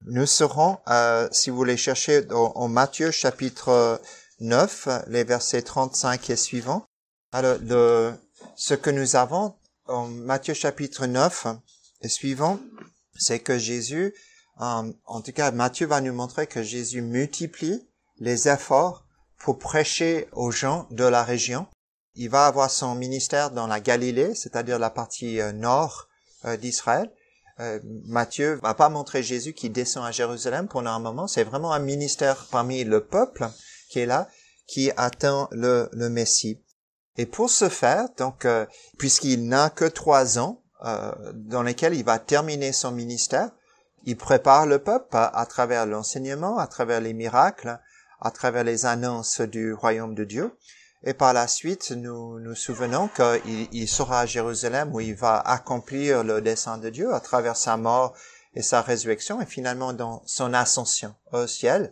Nous serons, si vous voulez chercher, en Matthieu chapitre 9, les versets 35 et suivants. Alors, ce que nous avons en Matthieu chapitre 9 et suivant, c'est que Jésus, en tout cas, Matthieu va nous montrer que Jésus multiplie les efforts pour prêcher aux gens de la région. Il va avoir son ministère dans la Galilée, c'est-à-dire la partie nord d'Israël. Matthieu va pas montrer Jésus qui descend à Jérusalem pendant un moment. C'est vraiment un ministère parmi le peuple qui est là, qui attend le Messie. Et pour ce faire, donc, puisqu'il n'a que 3 ans dans lesquels il va terminer son ministère, il prépare le peuple à travers l'enseignement, à travers les miracles, à travers les annonces du royaume de Dieu. Et par la suite, nous souvenons qu'il sera à Jérusalem où il va accomplir le dessein de Dieu à travers sa mort et sa résurrection et finalement dans son ascension au ciel.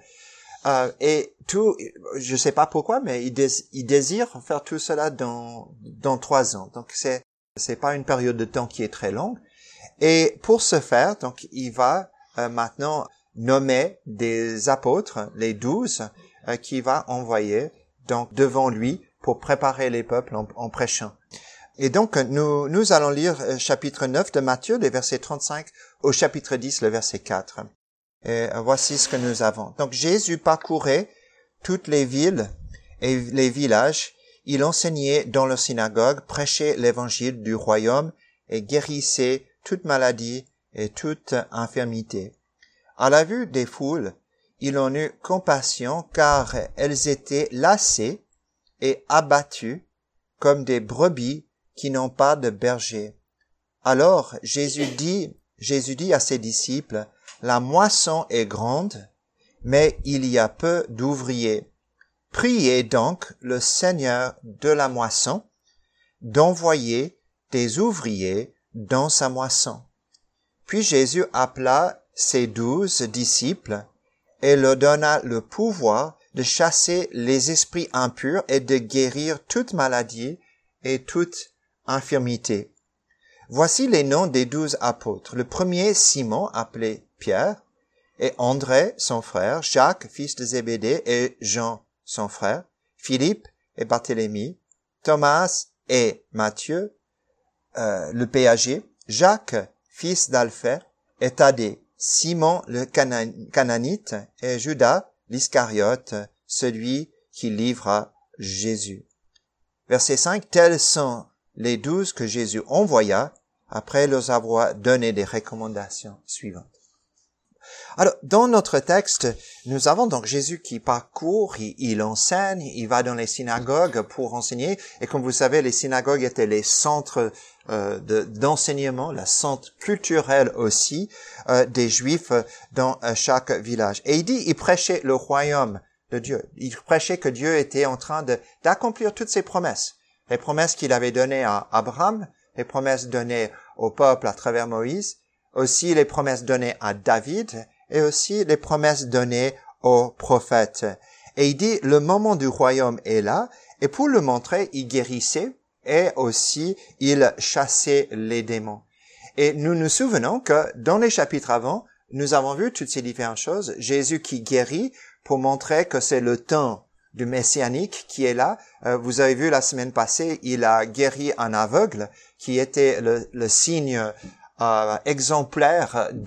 Et tout, je sais pas pourquoi, mais il désire faire tout cela dans 3 ans. Donc c'est pas une période de temps qui est très longue. Et pour ce faire, donc il va maintenant nommer des apôtres, les 12, qu'il va envoyer donc devant lui pour préparer les peuples en prêchant. Et donc nous allons lire chapitre 9 de Matthieu, les versets 35 au chapitre 10, le verset 4. Et voici ce que nous avons. Donc Jésus parcourait toutes les villes et les villages. Il enseignait dans leur synagogue, prêchait l'évangile du royaume et guérissait toute maladie et toute infirmité. À la vue des foules, il en eut compassion car elles étaient lassées et abattues comme des brebis qui n'ont pas de berger. Alors Jésus dit à ses disciples, « La moisson est grande, mais il y a peu d'ouvriers. Priez donc le Seigneur de la moisson d'envoyer des ouvriers dans sa moisson. » Puis Jésus appela ses 12 disciples et leur donna le pouvoir de chasser les esprits impurs et de guérir toute maladie et toute infirmité. Voici les noms des 12 apôtres. Le premier, Simon, appelé Pierre, et André, son frère, Jacques, fils de Zébédée, et Jean, son frère, Philippe et Barthélemy, Thomas et Matthieu, le péager, Jacques, fils d'Alphée, et Thaddée, Simon le Cananite, et Judas l'Iscariote, celui qui livra Jésus. Verset 5, tels sont les 12 que Jésus envoya après leur avoir donné des recommandations suivantes. Alors, dans notre texte, nous avons donc Jésus qui parcourt, il enseigne, il va dans les synagogues pour enseigner. Et comme vous savez, les synagogues étaient les centres d'enseignement, la centre culturelle aussi des Juifs dans chaque village. Et il prêchait le royaume de Dieu. Il prêchait que Dieu était en train d'accomplir toutes ses promesses. Les promesses qu'il avait données à Abraham, les promesses données au peuple à travers Moïse, aussi les promesses données à David et aussi les promesses données aux prophètes. Et il dit, le moment du royaume est là, et pour le montrer, il guérissait et aussi il chassait les démons. Et nous nous souvenons que dans les chapitres avant, nous avons vu toutes ces différentes choses. Jésus qui guérit pour montrer que c'est le temps du messianique qui est là. Vous avez vu la semaine passée, il a guéri un aveugle qui était le signe exemplaire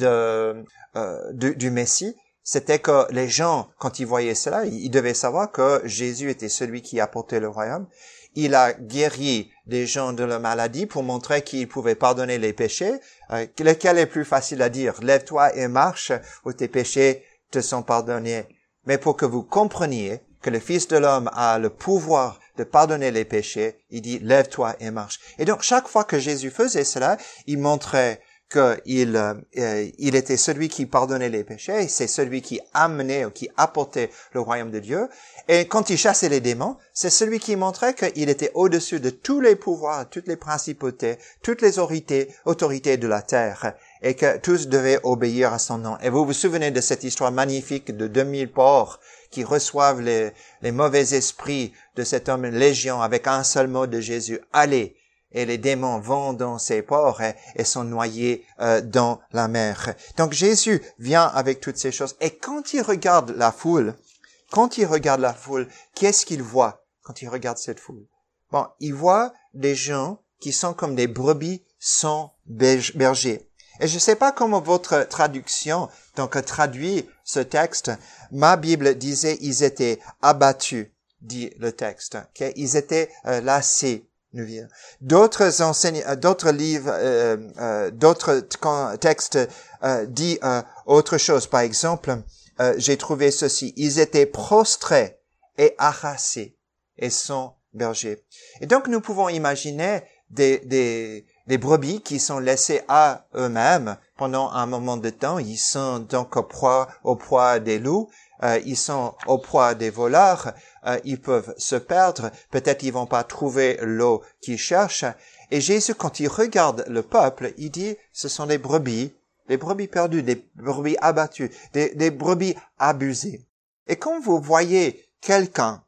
du Messie. C'était que les gens, quand ils voyaient cela, ils devaient savoir que Jésus était celui qui apportait le royaume. Il a guéri des gens de la maladie pour montrer qu'il pouvait pardonner les péchés. Lequel est plus facile à dire? Lève-toi et marche, ou tes péchés te sont pardonnés. Mais pour que vous compreniez que le Fils de l'homme a le pouvoir de pardonner les péchés, il dit, lève-toi et marche. Et donc, chaque fois que Jésus faisait cela, il montrait qu'il était celui qui pardonnait les péchés, c'est celui qui amenait ou qui apportait le royaume de Dieu. Et quand il chassait les démons, c'est celui qui montrait qu'il était au-dessus de tous les pouvoirs, toutes les principautés, toutes les autorités de la terre, et que tous devaient obéir à son nom. Et vous vous souvenez de cette histoire magnifique de 2000 porcs qui reçoivent les mauvais esprits de cet homme légion avec un seul mot de Jésus, allez. et les démons vont dans ces porcs et sont noyés dans la mer. Donc Jésus vient avec toutes ces choses. Et quand il regarde la foule, qu'est-ce qu'il voit quand il regarde cette foule? Bon, il voit des gens qui sont comme des brebis sans berger. Et je ne sais pas comment votre traduction donc traduit ce texte. Ma Bible disait ils étaient abattus, dit le texte. Okay? Ils étaient lassés. D'autres livres, d'autres textes dit autre chose. Par exemple, j'ai trouvé ceci. Ils étaient prostrés et harassés et sans berger. Et donc nous pouvons imaginer des brebis qui sont laissés à eux-mêmes pendant un moment de temps. Ils sont donc au proie des loups. Ils sont au proie des voleurs. Ils peuvent se perdre. Peut-être ils vont pas trouver l'eau qu'ils cherchent. Et Jésus, quand il regarde le peuple, il dit, ce sont des brebis perdues, des brebis abattues, des brebis abusées. Et quand vous voyez quelqu'un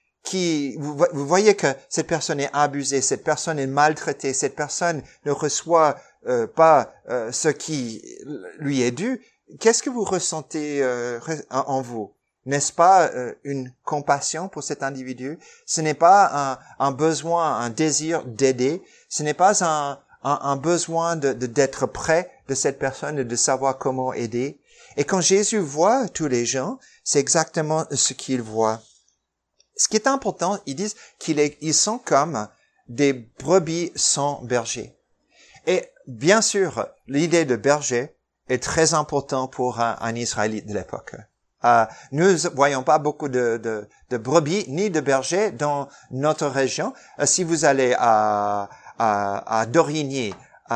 vous voyez que cette personne est abusée, cette personne est maltraitée, cette personne ne reçoit pas ce qui lui est dû, qu'est-ce que vous ressentez en vous? N'est-ce pas une compassion pour cet individu? Ce n'est pas un besoin, un désir d'aider. Ce n'est pas un besoin d'être près de cette personne et de savoir comment aider. Et quand Jésus voit tous les gens, c'est exactement ce qu'il voit. Ce qui est important, ils disent qu'ils sont comme des brebis sans berger. Et bien sûr, l'idée de berger est très importante pour un Israélite de l'époque. Nous voyons pas beaucoup de brebis ni de bergers dans notre région. Si vous allez à Dorigny,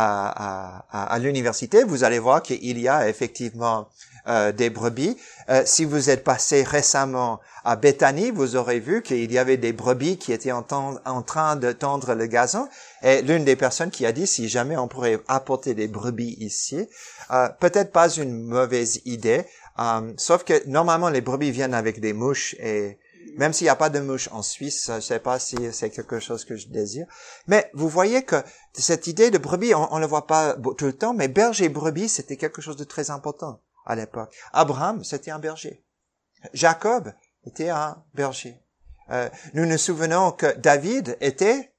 à l'université, vous allez voir qu'il y a effectivement des brebis. Si vous êtes passé récemment à Bethany, vous aurez vu qu'il y avait des brebis qui étaient en train de tondre le gazon. Et l'une des personnes qui a dit, si jamais on pourrait apporter des brebis ici, peut-être pas une mauvaise idée, sauf que normalement les brebis viennent avec des mouches et même s'il n'y a pas de mouches en Suisse, je ne sais pas si c'est quelque chose que je désire. Mais vous voyez que cette idée de brebis, on ne le voit pas tout le temps, mais berger brebis, c'était quelque chose de très important à l'époque. Abraham, c'était un berger. Jacob était un berger. Nous nous souvenons que David était,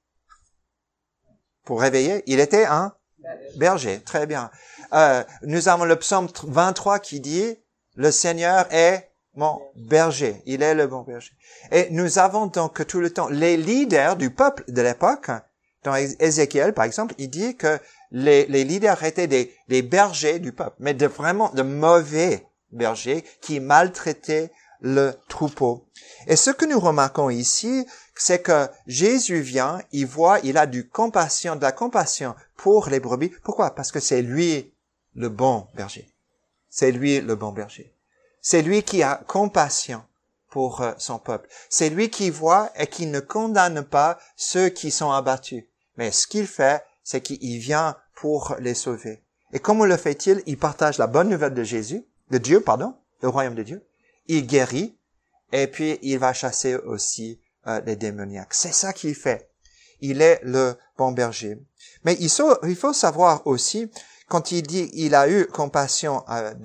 pour réveiller, il était un berger. Très bien. Nous avons le psaume 23 qui dit, le Seigneur est mon berger. Il est le bon berger. Et nous avons donc tout le temps les leaders du peuple de l'époque. Dans Ézéchiel, par exemple, il dit que les leaders étaient des bergers du peuple, mais vraiment de mauvais bergers qui maltraitaient le troupeau. Et ce que nous remarquons ici, c'est que Jésus vient, il a de la compassion pour les brebis. Pourquoi? Parce que c'est lui le bon berger. C'est lui le bon berger. C'est lui qui a compassion pour son peuple. C'est lui qui voit et qui ne condamne pas ceux qui sont abattus. Mais ce qu'il fait, c'est qu'il vient pour les sauver. Et comment le fait-il? Il partage la bonne nouvelle de Dieu, le royaume de Dieu. Il guérit et puis il va chasser aussi les démoniaques. C'est ça qu'il fait. Il est le bon berger. Mais il faut savoir aussi, quand il dit il a eu compassion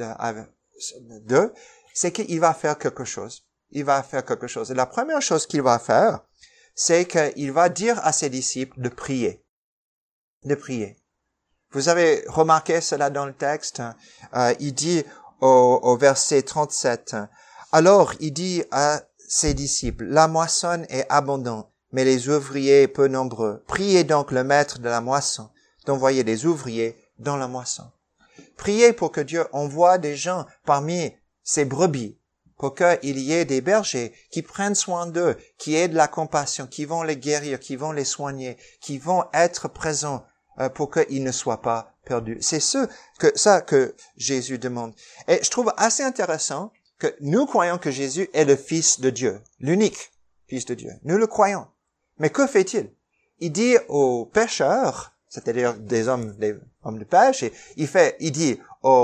d'eux, c'est qu'il va faire quelque chose. Il va faire quelque chose. Et la première chose qu'il va faire, c'est qu'il va dire à ses disciples de prier. De prier. Vous avez remarqué cela dans le texte? Il dit au verset 37, alors il dit à ses disciples, la moissonne est abondante, mais les ouvriers peu nombreux. Priez donc le maître de la moisson d'envoyer des ouvriers dans la moisson. Priez pour que Dieu envoie des gens parmi ses brebis, pour qu'il y ait des bergers qui prennent soin d'eux, qui aient de la compassion, qui vont les guérir, qui vont les soigner, qui vont être présents pour qu'ils ne soient pas perdus. C'est ça que Jésus demande. Et je trouve assez intéressant que nous croyons que Jésus est le Fils de Dieu, l'unique Fils de Dieu. Nous le croyons. Mais que fait-il? Il dit aux pêcheurs, c'est-à-dire des hommes de pêche, et il dit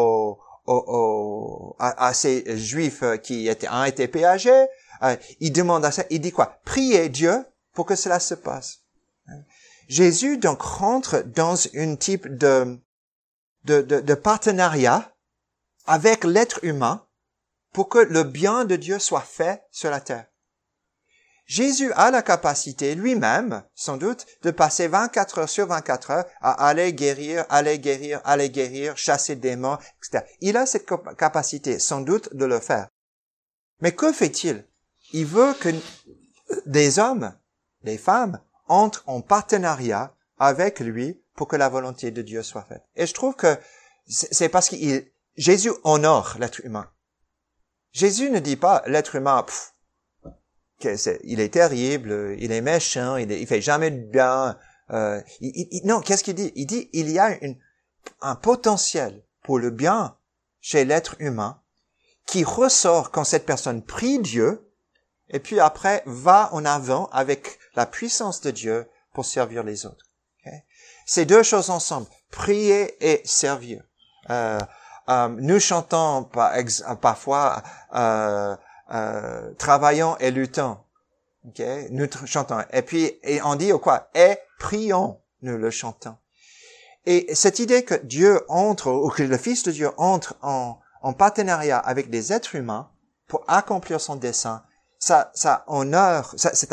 à ces Juifs qui ont été péagés, il demande à ça, il dit quoi? Priez Dieu pour que cela se passe. Jésus donc rentre dans une type de partenariat avec l'être humain pour que le bien de Dieu soit fait sur la terre. Jésus a la capacité lui-même, sans doute, de passer 24 heures sur 24 heures à aller guérir, chasser des démons, etc. Il a cette capacité, sans doute, de le faire. Mais que fait-il? Il veut que des hommes, des femmes, entrent en partenariat avec lui pour que la volonté de Dieu soit faite. Et je trouve que c'est parce que Jésus honore l'être humain. Jésus ne dit pas l'être humain, il est terrible, il est méchant, il fait jamais de bien. Non, qu'est-ce qu'il dit? Il dit il y a un potentiel pour le bien chez l'être humain qui ressort quand cette personne prie Dieu et puis après va en avant avec la puissance de Dieu pour servir les autres. Okay? Ces deux choses ensemble, prier et servir. Nous chantons parfois travaillons et luttons. Okay? Nous chantons. Et on dit quoi? Et prions, nous le chantons. Et cette idée que Dieu entre, ou que le Fils de Dieu entre en partenariat avec des êtres humains pour accomplir son dessein, ça honore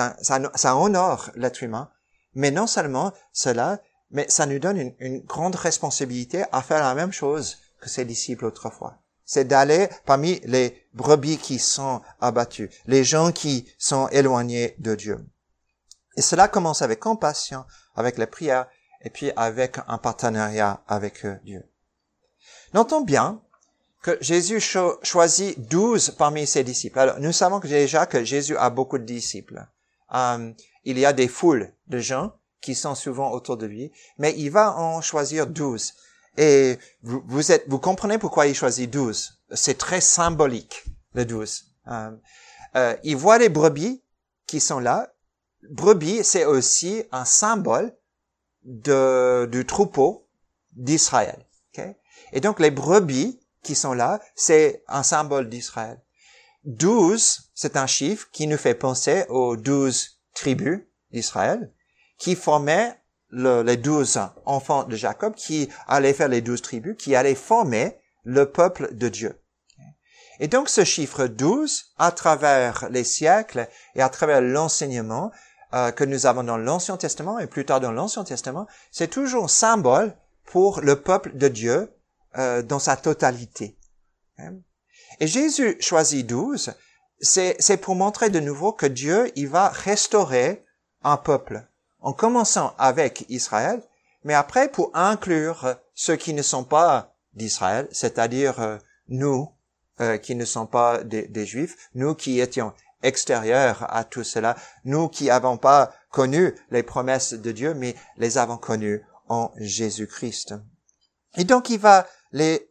l'être humain. Mais non seulement cela, mais ça nous donne une grande responsabilité à faire la même chose que ses disciples autrefois. C'est d'aller parmi les brebis qui sont abattues, les gens qui sont éloignés de Dieu. Et cela commence avec compassion, avec la prière, et puis avec un partenariat avec Dieu. Notons bien que Jésus choisit 12 parmi ses disciples. Alors, nous savons déjà que Jésus a beaucoup de disciples. Il y a des foules de gens qui sont souvent autour de lui, mais il va en choisir 12. Et vous comprenez pourquoi il choisit 12. C'est très symbolique, le 12. Il voit les brebis qui sont là. Brebis, c'est aussi un symbole du troupeau d'Israël. Okay? Et donc, les brebis qui sont là, c'est un symbole d'Israël. 12, c'est un chiffre qui nous fait penser aux 12 tribus d'Israël qui formaient les 12 enfants de Jacob, qui allaient faire les 12 tribus, qui allaient former le peuple de Dieu. Et donc ce chiffre 12, à travers les siècles et à travers l'enseignement que nous avons dans l'Ancien Testament et plus tard dans l'Ancien Testament, c'est toujours un symbole pour le peuple de Dieu dans sa totalité. Et Jésus choisit 12, c'est pour montrer de nouveau que Dieu, il va restaurer un peuple, en commençant avec Israël, mais après pour inclure ceux qui ne sont pas d'Israël, c'est-à-dire nous qui ne sommes pas des Juifs, nous qui étions extérieurs à tout cela, nous qui n'avons pas connu les promesses de Dieu, mais les avons connues en Jésus-Christ. Et donc il va les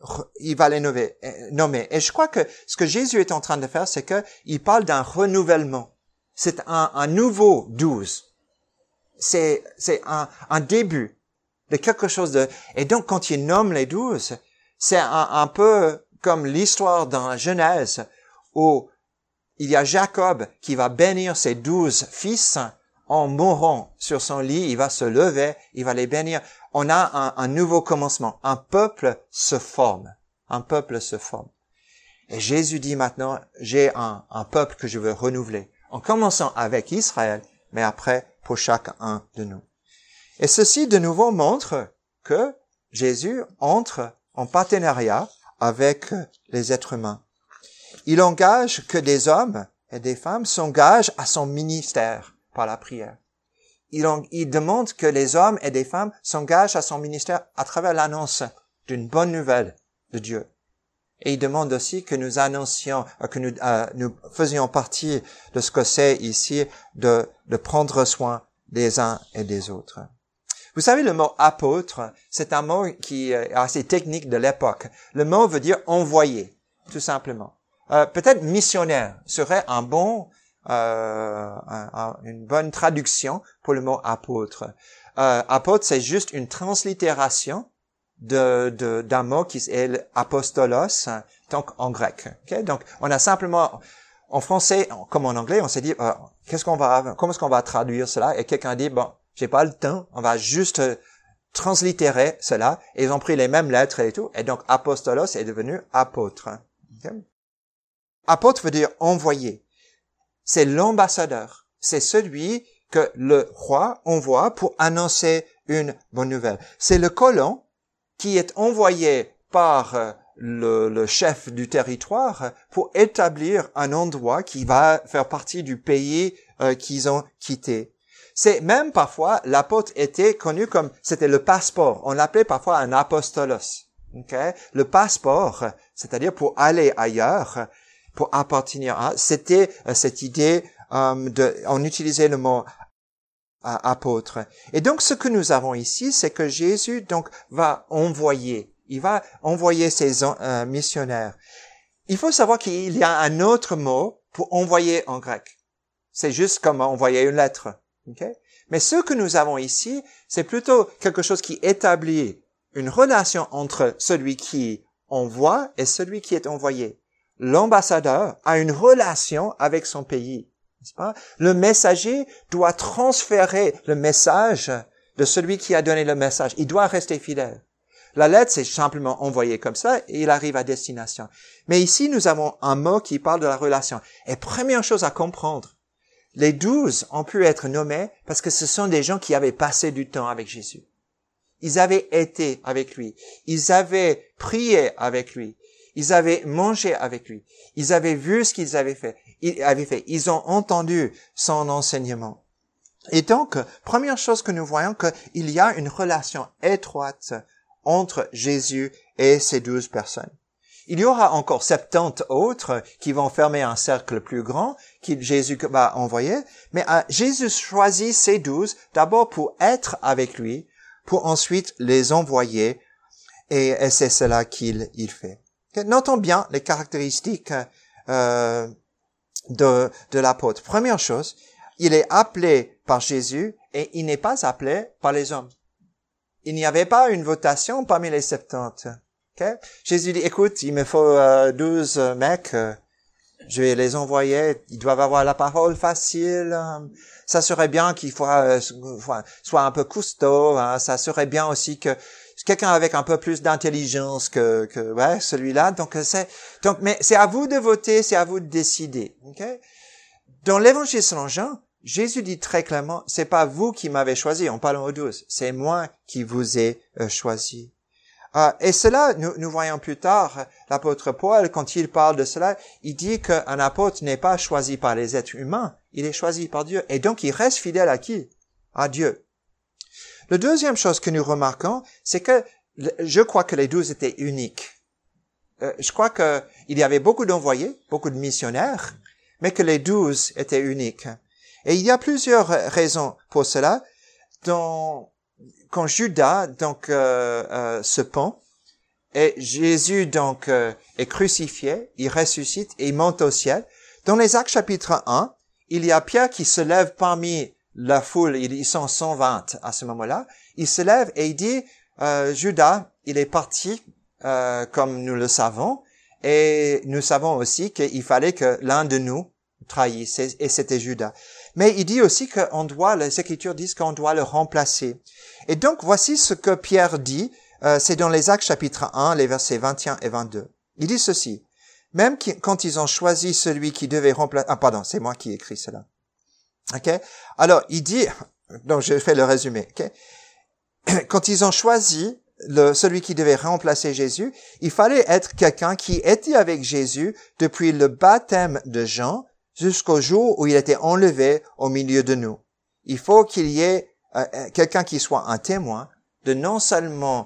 nommer. Et je crois que ce que Jésus est en train de faire, c'est que il parle d'un renouvellement. C'est un nouveau 12. C'est un début de quelque chose de... Et donc, quand il nomme les 12, c'est un peu comme l'histoire dans la Genèse où il y a Jacob qui va bénir ses 12 fils en mourant sur son lit. Il va se lever, il va les bénir. On a un nouveau commencement. Un peuple se forme. Un peuple se forme. Et Jésus dit maintenant, j'ai un peuple que je veux renouveler. En commençant avec Israël, mais après pour chacun de nous. Et ceci de nouveau montre que Jésus entre en partenariat avec les êtres humains. Il engage que des hommes et des femmes s'engagent à son ministère par la prière. Il demande que les hommes et des femmes s'engagent à son ministère à travers l'annonce d'une bonne nouvelle de Dieu. Et il demande aussi que nous annoncions, que nous faisions partie de ce que c'est ici de prendre soin des uns et des autres. Vous savez, le mot apôtre, c'est un mot qui est assez technique de l'époque. Le mot veut dire envoyé, tout simplement. Peut-être missionnaire serait une bonne traduction pour le mot apôtre. Apôtre, c'est juste une translittération d'un mot qui est apostolos, donc en grec. Okay? Donc, on a simplement, en français comme en anglais, on s'est dit, comment est-ce qu'on va traduire cela? Et quelqu'un dit, bon, J'ai pas le temps. On va juste translittérer cela. Et ils ont pris les mêmes lettres et tout. Et donc, apostolos est devenu apôtre. Okay? Apôtre veut dire envoyé. C'est l'ambassadeur. C'est celui que le roi envoie pour annoncer une bonne nouvelle. C'est le colon qui est envoyé par le chef du territoire pour établir un endroit qui va faire partie du pays qu'ils ont quitté. C'est même parfois, l'apôtre était connu comme, c'était le passeport. On l'appelait parfois un apostolos. Okay? Le passeport, c'est-à-dire pour aller ailleurs, pour appartenir à, c'était cette idée on utilisait le mot apôtre. Et donc, ce que nous avons ici, c'est que Jésus donc va envoyer. Il va envoyer ses missionnaires. Il faut savoir qu'il y a un autre mot pour envoyer en grec. C'est juste comme envoyer une lettre. Okay? Mais ce que nous avons ici, c'est plutôt quelque chose qui établit une relation entre celui qui envoie et celui qui est envoyé. L'ambassadeur a une relation avec son pays. N'est-ce pas? Le messager doit transférer le message de celui qui a donné le message. Il doit rester fidèle. La lettre, c'est simplement envoyé comme ça et il arrive à destination. Mais ici, nous avons un mot qui parle de la relation. Et première chose à comprendre, les 12 ont pu être nommés parce que ce sont des gens qui avaient passé du temps avec Jésus. Ils avaient été avec lui. Ils avaient prié avec lui. Ils avaient mangé avec lui. Ils avaient vu ce qu'ils avaient fait. Ils ont entendu son enseignement. Et donc, première chose que nous voyons, qu'il y a une relation étroite entre Jésus et ces 12 personnes. Il y aura encore 70 autres qui vont fermer un cercle plus grand que Jésus va envoyer, mais Jésus choisit ces 12 d'abord pour être avec lui, pour ensuite les envoyer, et c'est cela qu'il fait. Notons bien les caractéristiques de l'apôtre. Première chose, il est appelé par Jésus et il n'est pas appelé par les hommes. Il n'y avait pas une votation parmi les 70. Okay? Jésus dit, écoute, il me faut 12 mecs, je vais les envoyer, ils doivent avoir la parole facile, ça serait bien qu'il soit un peu costaud, hein, ça serait bien aussi que quelqu'un avec un peu plus d'intelligence que celui-là. Mais c'est à vous de voter, c'est à vous de décider. Okay? Dans l'évangile selon Jean, Jésus dit très clairement, c'est pas vous qui m'avez choisi, en parlant aux 12, c'est moi qui vous ai choisi. Et cela, nous voyons plus tard, l'apôtre Paul, quand il parle de cela, il dit qu'un apôtre n'est pas choisi par les êtres humains, il est choisi par Dieu. Et donc, il reste fidèle à qui? À Dieu. La deuxième chose que nous remarquons, c'est que je crois que les 12 étaient uniques. Je crois qu'il y avait beaucoup d'envoyés, beaucoup de missionnaires, mais que les 12 étaient uniques. Et il y a plusieurs raisons pour cela. Quand Judas se pend et Jésus est crucifié, il ressuscite et il monte au ciel. Dans les Actes chapitre 1, il y a Pierre qui se lève parmi la foule, ils sont 120 à ce moment-là. Il se lève et il dit, Judas, il est parti comme nous le savons, et nous savons aussi qu'il fallait que l'un de nous trahisse, et c'était Judas. Mais il dit aussi les Écritures disent qu'on doit le remplacer. Et donc, voici ce que Pierre dit, c'est dans les Actes chapitre 1, les versets 21 et 22. Il dit ceci, même quand ils ont choisi celui qui devait remplacer... Ah, pardon, c'est moi qui écris cela. OK? Alors, il dit... Donc, je fais le résumé. OK? Quand ils ont choisi celui qui devait remplacer Jésus, il fallait être quelqu'un qui était avec Jésus depuis le baptême de Jean jusqu'au jour où il était enlevé au milieu de nous. Il faut qu'il y ait quelqu'un qui soit un témoin de non seulement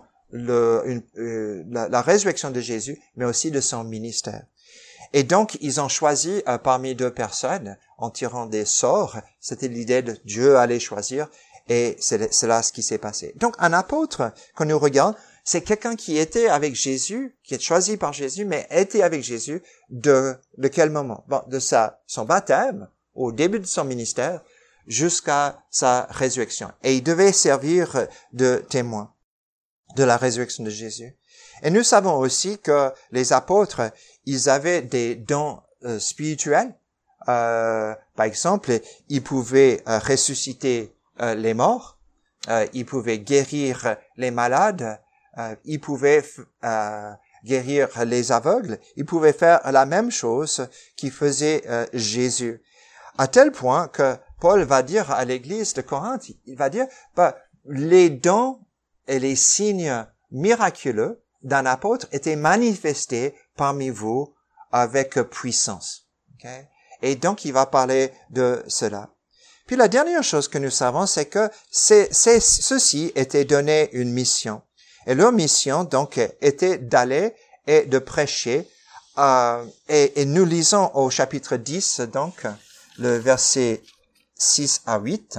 la résurrection de Jésus, mais aussi de son ministère. Et donc, ils ont choisi parmi deux personnes, en tirant des sorts, c'était l'idée de Dieu allait choisir, et c'est là ce qui s'est passé. Donc, un apôtre, quand nous regardons, c'est quelqu'un qui était avec Jésus, qui est choisi par Jésus, mais était avec Jésus de quel moment? Bon, de son baptême, au début de son ministère, jusqu'à sa résurrection. Et il devait servir de témoin de la résurrection de Jésus. Et nous savons aussi que les apôtres, ils avaient des dons spirituels. Par exemple, ils pouvaient ressusciter les morts. il pouvait guérir les malades, il pouvait guérir les aveugles, il pouvait faire la même chose qu'il faisait Jésus. À tel point que Paul va dire à l'église de Corinthe, il va dire, les dons et les signes miraculeux d'un apôtre étaient manifestés parmi vous avec puissance. Okay? Et donc, il va parler de cela. Puis la dernière chose que nous savons, c'est que ceux-ci étaient donnés une mission. Et leur mission, donc, était d'aller et de prêcher. Et nous lisons au chapitre 10, donc, le verset 6 à 8.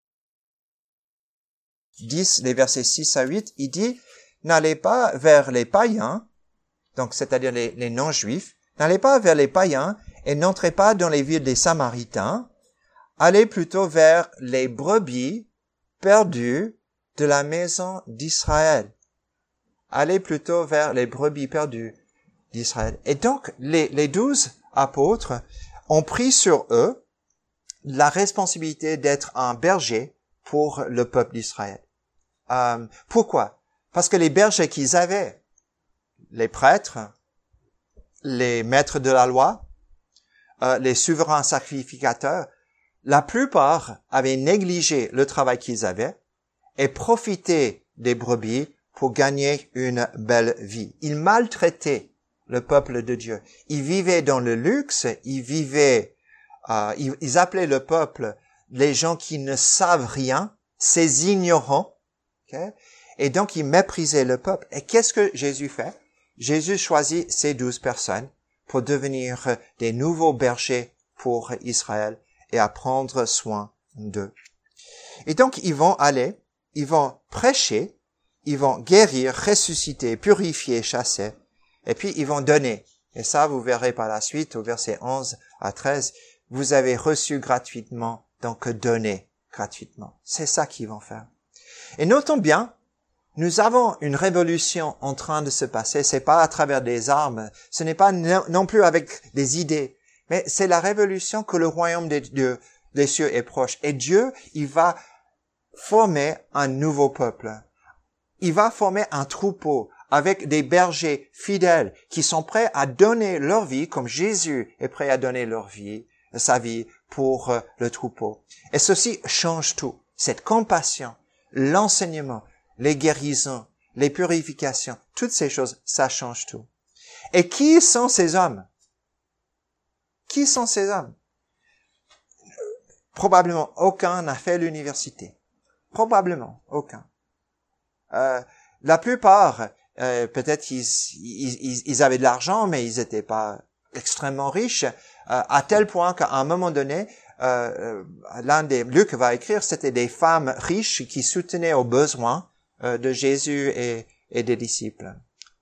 10, les versets 6 à 8, il dit, « N'allez pas vers les païens, donc c'est-à-dire les non-juifs, n'allez pas vers les païens et n'entrez pas dans les villes des Samaritains, allez plutôt vers les brebis perdues de la maison d'Israël. » Allez plutôt vers les brebis perdues d'Israël. Et donc, les 12 apôtres ont pris sur eux la responsabilité d'être un berger pour le peuple d'Israël. Pourquoi? Parce que les bergers qu'ils avaient, les prêtres, les maîtres de la loi, les souverains sacrificateurs, la plupart avaient négligé le travail qu'ils avaient et profité des brebis pour gagner une belle vie. Ils maltraitaient le peuple de Dieu. Ils vivaient dans le luxe, ils appelaient le peuple les gens qui ne savent rien, ces ignorants. Okay? Et donc, ils méprisaient le peuple. Et qu'est-ce que Jésus fait? Jésus choisit ces 12 personnes pour devenir des nouveaux bergers pour Israël et à prendre soin d'eux. Et donc, ils vont aller, ils vont prêcher, ils vont guérir, ressusciter, purifier, chasser, et puis ils vont donner. Et ça, vous verrez par la suite, au verset 11 à 13, vous avez reçu gratuitement, donc donnez gratuitement. C'est ça qu'ils vont faire. Et notons bien, nous avons une révolution en train de se passer. C'est pas à travers des armes, ce n'est pas non plus avec des idées, mais c'est la révolution que le royaume des cieux est proche. Et Dieu, il va former un nouveau peuple. Il va former un troupeau avec des bergers fidèles qui sont prêts à donner leur vie comme Jésus est prêt à donner sa vie pour le troupeau. Et ceci change tout. Cette compassion, l'enseignement, les guérisons, les purifications, toutes ces choses, ça change tout. Et qui sont ces hommes? Qui sont ces hommes? Probablement aucun n'a fait l'université. Probablement aucun. La plupart, peut-être ils avaient de l'argent, mais ils n'étaient pas extrêmement riches, à tel point qu'à un moment donné, Luc va écrire, c'était des femmes riches qui soutenaient aux besoins de Jésus et des disciples.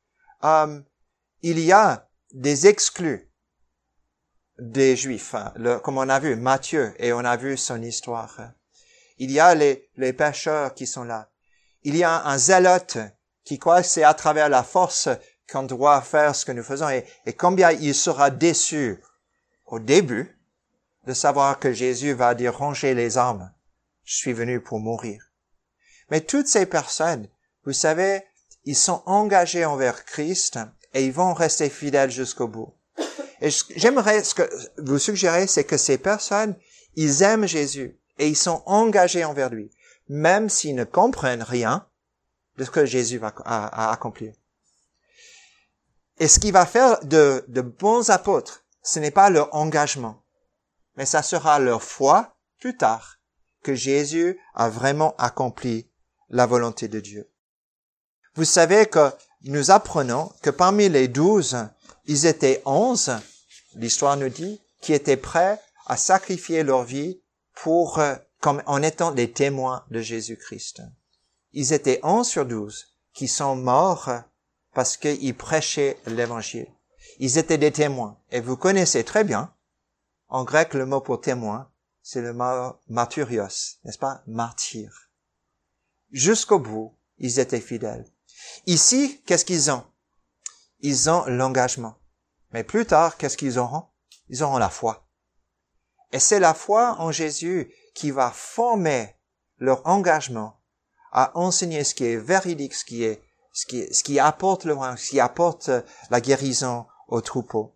Il y a des exclus des Juifs, comme on a vu Matthieu, et on a vu son histoire. Il y a les pécheurs qui sont là. Il y a un zélote qui croit que c'est à travers la force qu'on doit faire ce que nous faisons, et combien il sera déçu au début de savoir que Jésus va dire « rangez les armes, je suis venu pour mourir ». Mais toutes ces personnes, vous savez, ils sont engagés envers Christ et ils vont rester fidèles jusqu'au bout. Et j'aimerais, ce que vous suggérer, c'est que ces personnes, ils aiment Jésus et ils sont engagés envers lui, même s'ils ne comprennent rien de ce que Jésus va accomplir. Et ce qui va faire de bons apôtres, ce n'est pas leur engagement, mais ça sera leur foi plus tard que Jésus a vraiment accompli la volonté de Dieu. Vous savez que nous apprenons que parmi les 12, ils étaient 11, l'histoire nous dit, qui étaient prêts à sacrifier leur vie comme en étant des témoins de Jésus-Christ. Ils étaient 11 sur 12 qui sont morts parce qu'ils prêchaient l'évangile. Ils étaient des témoins. Et vous connaissez très bien, en grec, le mot pour témoin, c'est le mot martyrios, n'est-ce pas? Martyr. Jusqu'au bout, ils étaient fidèles. Ici, qu'est-ce qu'ils ont? Ils ont l'engagement. Mais plus tard, qu'est-ce qu'ils auront? Ils auront la foi. Et c'est la foi en Jésus qui va former leur engagement à enseigner ce qui est véridique, ce qui apporte le royaume, ce qui apporte la guérison au troupeau.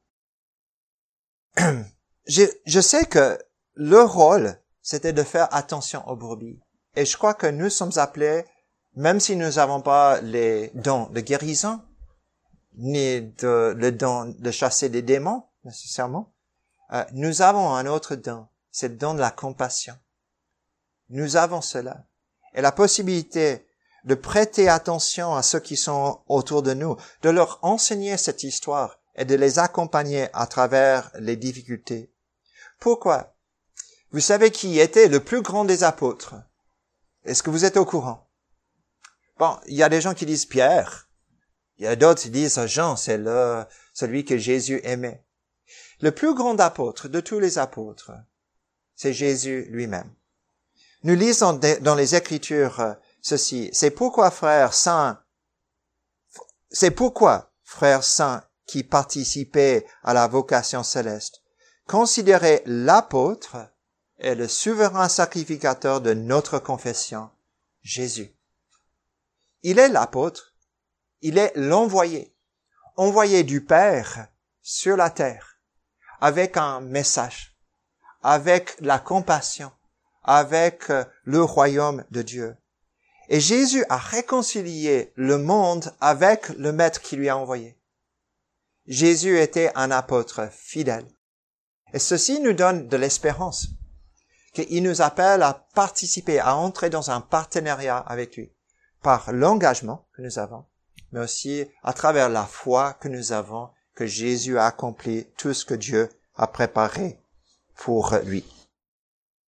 Je sais que leur rôle, c'était de faire attention aux brebis. Et je crois que nous sommes appelés, même si nous n'avons pas les dons de guérison, ni le don de chasser des démons, nécessairement, nous avons un autre don, c'est le don de la compassion. Nous avons cela. Et la possibilité de prêter attention à ceux qui sont autour de nous, de leur enseigner cette histoire et de les accompagner à travers les difficultés. Pourquoi? Vous savez qui était le plus grand des apôtres? Est-ce que vous êtes au courant? Bon, il y a des gens qui disent Pierre. Il y a d'autres qui disent Jean, c'est celui que Jésus aimait. Le plus grand apôtre de tous les apôtres, c'est Jésus lui-même. Nous lisons dans les Écritures ceci. C'est pourquoi, frères saints, qui participaient à la vocation céleste, considérez l'apôtre et le souverain sacrificateur de notre confession, Jésus. Il est l'apôtre, il est l'envoyé, envoyé du Père sur la terre, avec un message, avec la compassion, avec le royaume de Dieu. Et Jésus a réconcilié le monde avec le Maître qui lui a envoyé. Jésus était un apôtre fidèle. Et ceci nous donne de l'espérance, qu'il nous appelle à participer, à entrer dans un partenariat avec lui, par l'engagement que nous avons, mais aussi à travers la foi que nous avons, que Jésus a accompli tout ce que Dieu a préparé pour lui.